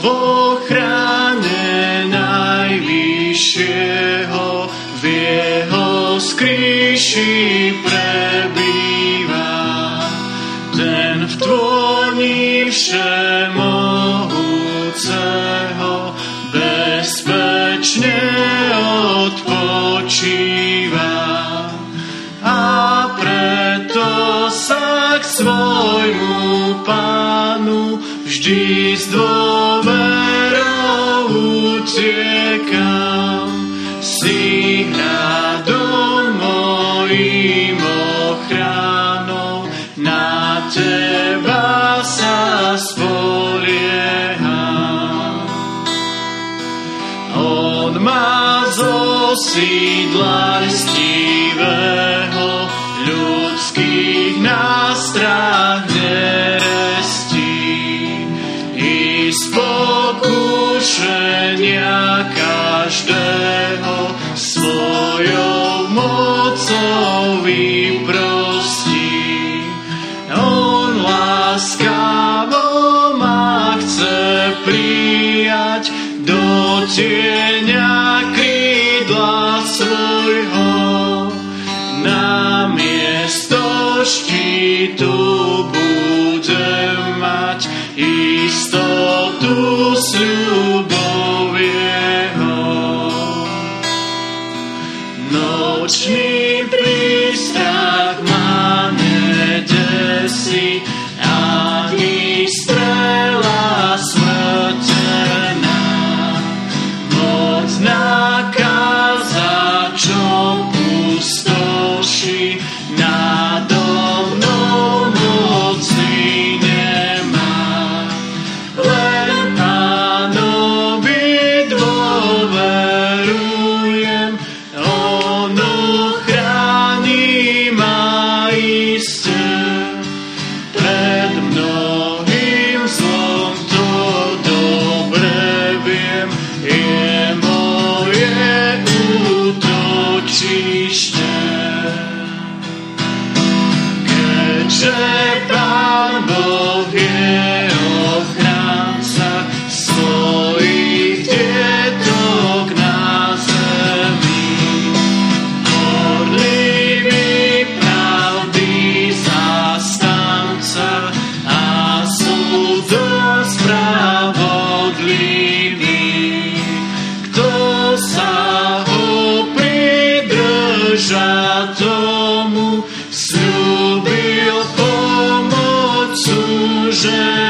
v ochrane najvyššieho, v jeho skríši prebýva. Ten v tvoní všemohúceho bezpečne odpočíva. A preto sa k svojmu Pánu vždy s dôverou utiekam. Si hradom mojím ochranou, na teba sa spolieham. On ma zo sídla listivého ľudských nástrah nerestí, i z pokušenia každého svojou mocou vyprostí. On láskavo ma chce prijať do tieňa krídla svojho. Namiesto štítu budem mať istotu sľubov jeho. Nočný prístrach ma nedesí, ani strela smrteľná. Moc nákaza, čo pustoší, nado mnou moci nemá. Len Pánovi dôverujem, on ochráni ma iste. Pred mnohým zlom to dobre viem, je moje útočište. Keďže Pán Boh je ochranca svojich dietok na zemi, horlivý pravdy zastanca a súdom spravodlivý. Kto sa ho pridrža, tomu sľúbil pomoc, že